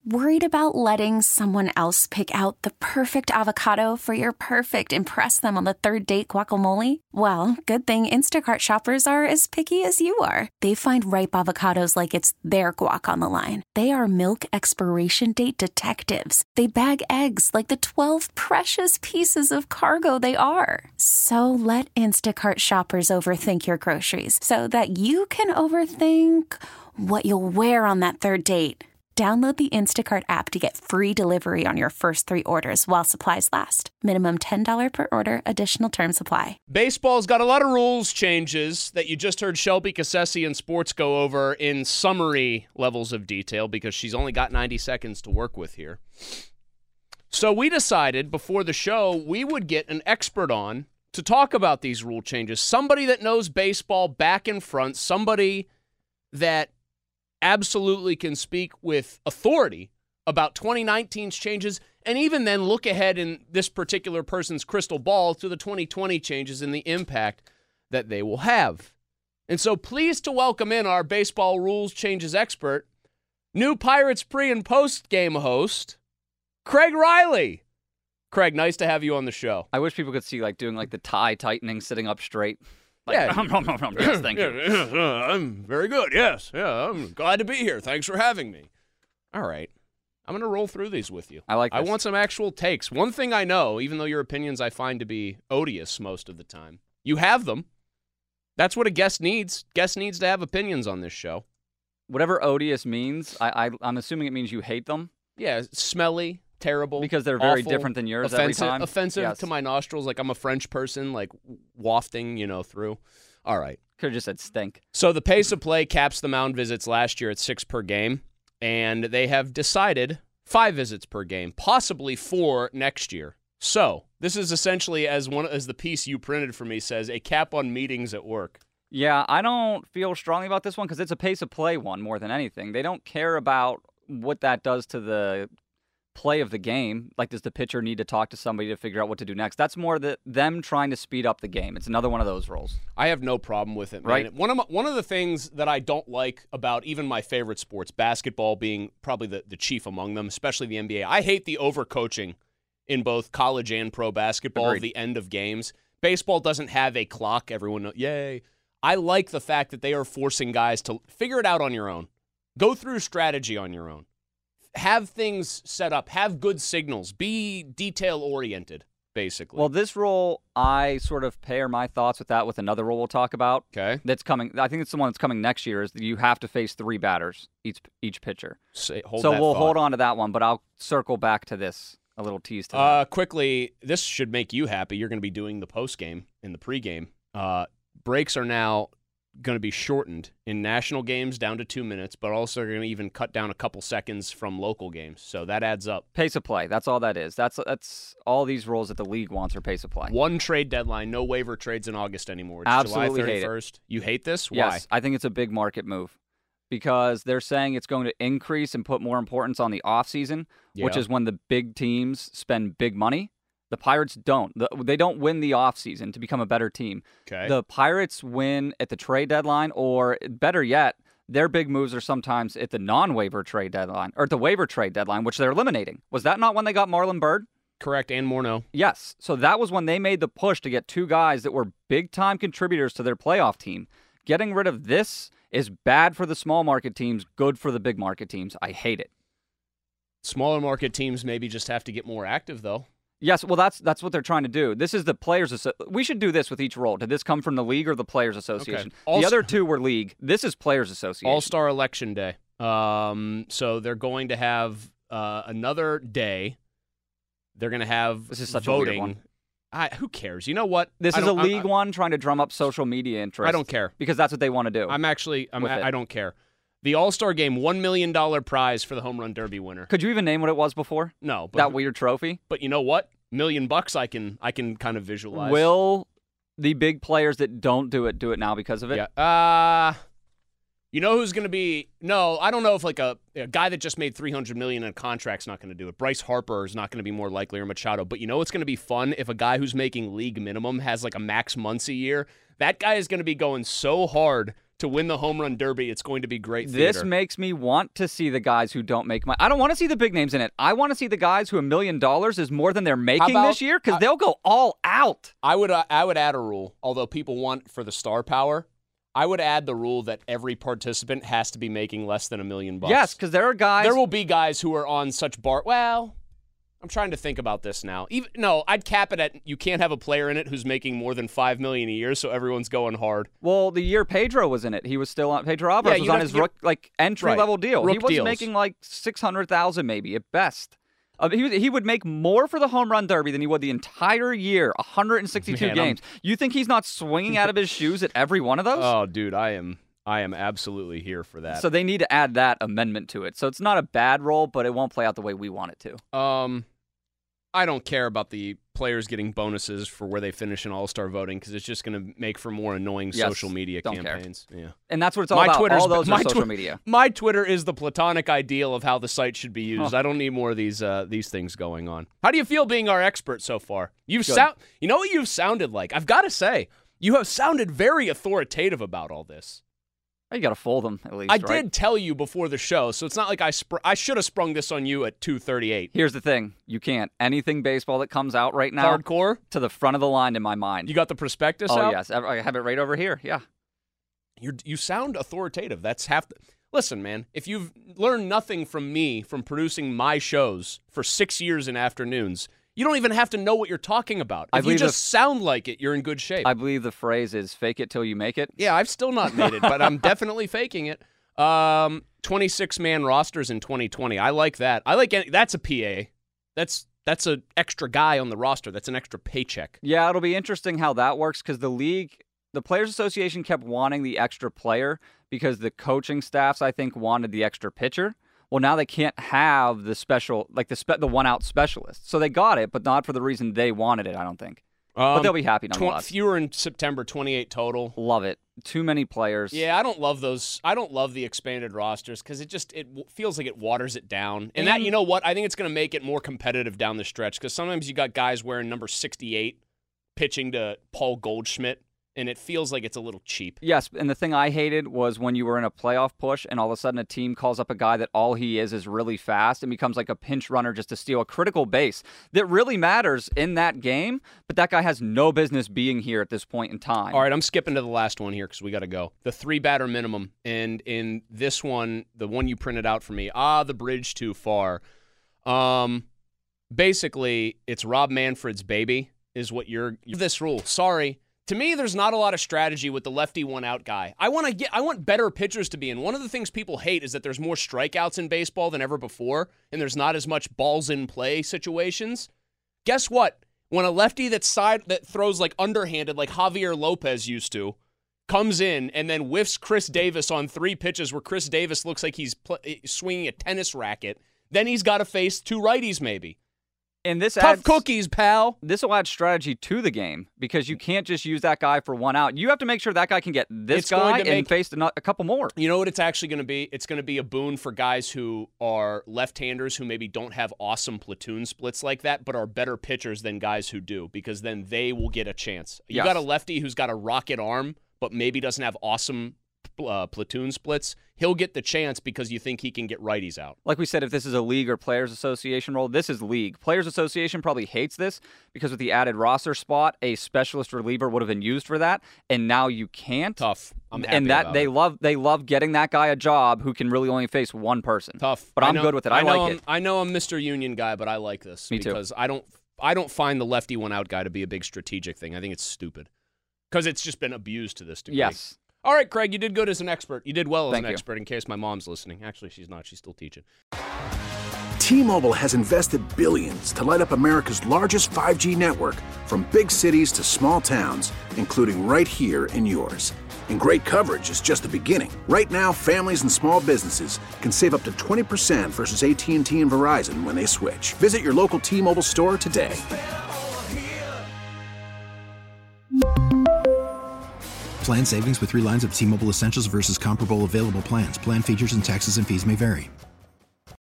Worried about letting someone else pick out the perfect avocado for your perfect impress them on the third date guacamole? Well, good thing Instacart shoppers are as picky as you are. They find ripe avocados like it's their guac on the line. They are milk expiration date detectives. They bag eggs like the 12 precious pieces of cargo they are. So let Instacart shoppers overthink your groceries so that you can overthink what you'll wear on that third date. Download the Instacart app to get free delivery on your first 3 orders while supplies last. Minimum $10 per order. Additional terms apply. Baseball's got a lot of rules changes that you just heard Shelby Cassesi in Sports go over in summary levels of detail because she's only got 90 seconds to work with here. So we decided before the show we would get an expert on to talk about these rule changes. Somebody that knows baseball back and front, somebody that absolutely can speak with authority about 2019's changes, and even then look ahead in this particular person's crystal ball to the 2020 changes and the impact that they will have. And so pleased to welcome in our baseball rules changes expert, new Pirates pre- and post-game host, Craig Riley. Craig, nice to have you on the show. I wish people could see doing the tie tightening, sitting up straight. Yeah. Yes, thank you. I'm very good, yes. Yeah, I'm glad to be here. Thanks for having me. All right. I'm going to roll through these with you. I like this. I want some actual takes. One thing I know, even though your opinions I find to be odious most of the time, you have them. That's what a guest needs. Guest needs to have opinions on this show. Whatever odious means, I'm assuming it means you hate them. Yeah, smelly, terrible. Because they're very awful, different than yours offensive, every time. Offensive Yes. to my nostrils, like I'm a French person, wafting, through. All right. Could have just said stink. So the pace of play caps the mound visits last year at 6 per game, and they have decided 5 visits per game, possibly 4 next year. So this is essentially, as the piece you printed for me says, a cap on meetings at work. Yeah, I don't feel strongly about this one because it's a pace of play one more than anything. They don't care about what that does to the play of the game. Does the pitcher need to talk to somebody to figure out what to do next? That's more them trying to speed up the game. It's another one of those rules. I have no problem with it, man. Right. One of the things that I don't like about even my favorite sports, basketball being probably the chief among them, especially the NBA, I hate the overcoaching in both college and pro basketball Agreed. of the end of games. Baseball doesn't have a clock. Everyone yay. I like the fact that they are forcing guys to figure it out on your own. Go through strategy on your own. Have things set up. Have good signals. Be detail-oriented, basically. Well, this rule, I sort of pair my thoughts with that with another rule we'll talk about. Okay. That's coming. I think it's the one that's coming next year. Is that you have to face 3 batters each pitcher. So we'll hold on to that one, but I'll circle back to this. A little tease to that. Quickly, this should make you happy. You're going to be doing the post-game and the pre-game. Breaks are now going to be shortened in national games down to 2 minutes, but also going to even cut down a couple seconds from local games. So that adds up. Pace of play. That's all that is. That's all these rules that the league wants are pace of play. One trade deadline. No waiver trades in August anymore. It's Absolutely July 31st. hate it. You hate this? Why? Yes, I think it's a big market move because they're saying it's going to increase and put more importance on the offseason, which is when the big teams spend big money. The Pirates don't. They don't win the offseason to become a better team. Okay. The Pirates win at the trade deadline, or better yet, their big moves are sometimes at the non-waiver trade deadline, or at the waiver trade deadline, which they're eliminating. Was that not when they got Marlon Byrd? Correct, and Morneau. Yes. So that was when they made the push to get 2 guys that were big-time contributors to their playoff team. Getting rid of this is bad for the small market teams, good for the big market teams. I hate it. Smaller market teams maybe just have to get more active, though. Yes, well, that's what they're trying to do. This is the Players We should do this with each role. Did this come from the league or the Players Association? Okay. The other 2 were league. This is Players Association. All-Star Election Day. So they're going to have another day. They're going to have This is such voting. a weird one. Who cares? You know what? This is a league one trying to drum up social media interest. I don't care. Because that's what they want to do. I don't care. The All-Star Game, $1 million prize for the Home Run Derby winner. Could you even name what it was before? No. But, that weird trophy? But you know what? $1 million I can kind of visualize. Will the big players that don't do it now because of it? Yeah. You know who's going to be? No, I don't know if a guy that just made $300 million in a contract's not going to do it. Bryce Harper is not going to be more likely, or Machado. But you know what's going to be fun? If a guy who's making league minimum has a Max Muncy year, that guy is going to be going so hard to win the home run derby, it's going to be great theater. This makes me want to see the guys who don't make money. I don't want to see the big names in it. I want to see the guys who $1 million is more than they're making this year, because they'll go all out. I would add a rule, although people want for the star power. I would add the rule that every participant has to be making less than $1 million. Yes, because there are guys. There will be guys who are on such well, I'm trying to think about this now. I'd cap it at you can't have a player in it who's making more than $5 million a year, so everyone's going hard. Well, the year Pedro was in it, he was still on. Pedro Alvarez was on his entry level deal. He was making like $600,000 maybe at best. He would make more for the home run derby than he would the entire year, 162 games. You think he's not swinging out of his shoes at every one of those? Oh, dude, I am absolutely here for that. So they need to add that amendment to it. So it's not a bad role, but it won't play out the way we want it to. I don't care about the players getting bonuses for where they finish in All-Star voting, because it's just going to make for more annoying social media campaigns. Yeah. And that's what it's all about. All those are social media. My Twitter is the platonic ideal of how the site should be used. I don't need more of these things going on. How do you feel being our expert so far? You know what you've sounded like? I've got to say, you have sounded very authoritative about all this. You got to fold them, at least, I did tell you before the show, so it's not like I should have sprung this on you at 2:38. Here's the thing. You can't. Anything baseball that comes out right now. Hardcore? To the front of the line in my mind. You got the prospectus out? Oh, yes. I have it right over here. Yeah. You sound authoritative. That's half the... Listen, man, if you've learned nothing from me from producing my shows for 6 years in afternoons, you don't even have to know what you're talking about. If you just sound like it, you're in good shape. I believe the phrase is fake it till you make it. Yeah, I've still not made it, but I'm definitely faking it. 26-man rosters in 2020. I like that. That's a PA. That's an extra guy on the roster. That's an extra paycheck. Yeah, it'll be interesting how that works, because the Players Association kept wanting the extra player because the coaching staffs, I think, wanted the extra pitcher. Well, now they can't have the special, the one-out specialist. So they got it, but not for the reason they wanted it, I don't think. But they'll be happy nonetheless. Fewer in September, 28 total. Love it. Too many players. Yeah, I don't love those. I don't love the expanded rosters because it feels like it waters it down. And that, you know what? I think it's going to make it more competitive down the stretch, because sometimes you got guys wearing number 68 pitching to Paul Goldschmidt, and it feels like it's a little cheap. Yes, and the thing I hated was when you were in a playoff push and all of a sudden a team calls up a guy that all he is really fast and becomes like a pinch runner just to steal a critical base that really matters in that game, but that guy has no business being here at this point in time. All right, I'm skipping to the last one here because we got to go. The 3-batter minimum, and in this one, the one you printed out for me, the bridge too far. Basically, it's Rob Manfred's baby is what this rule. Sorry. To me, there's not a lot of strategy with the lefty one-out guy. I want better pitchers to be in. One of the things people hate is that there's more strikeouts in baseball than ever before, and there's not as much balls-in-play situations. Guess what? When a lefty that throws like underhanded, like Javier Lopez used to, comes in and then whiffs Chris Davis on 3 pitches where Chris Davis looks like he's swinging a tennis racket, then he's got to face 2 righties maybe. And this Tough cookies, pal. This will add strategy to the game, because you can't just use that guy for one out. You have to make sure that guy can get this guy and face a couple more. You know what it's actually going to be? It's going to be a boon for guys who are left-handers who maybe don't have awesome platoon splits like that, but are better pitchers than guys who do, because then they will get a chance. You got a lefty who's got a rocket arm, but maybe doesn't have awesome platoon splits. He'll get the chance because you think he can get righties out. Like we said, if this is a league or Players Association role, this is league. Players Association probably hates this because with the added roster spot, a specialist reliever would have been used for that, and now you can't. Tough. I'm happy about it. They love getting that guy a job who can really only face one person. Tough. But I'm good with it. I like it. I know I'm Mr. Union guy, but I like this. Me too. Because I don't find the lefty one out guy to be a big strategic thing. I think it's stupid because it's just been abused to this degree. Yes. All right, Craig, you did good as an expert. You did well as an expert, in case my mom's listening. Actually, she's not. She's still teaching. T-Mobile has invested billions to light up America's largest 5G network, from big cities to small towns, including right here in yours. And great coverage is just the beginning. Right now, families and small businesses can save up to 20% versus AT&T and Verizon when they switch. Visit your local T-Mobile store today. Plan savings with 3 lines of T-Mobile Essentials versus comparable available plans. Plan features and taxes and fees may vary.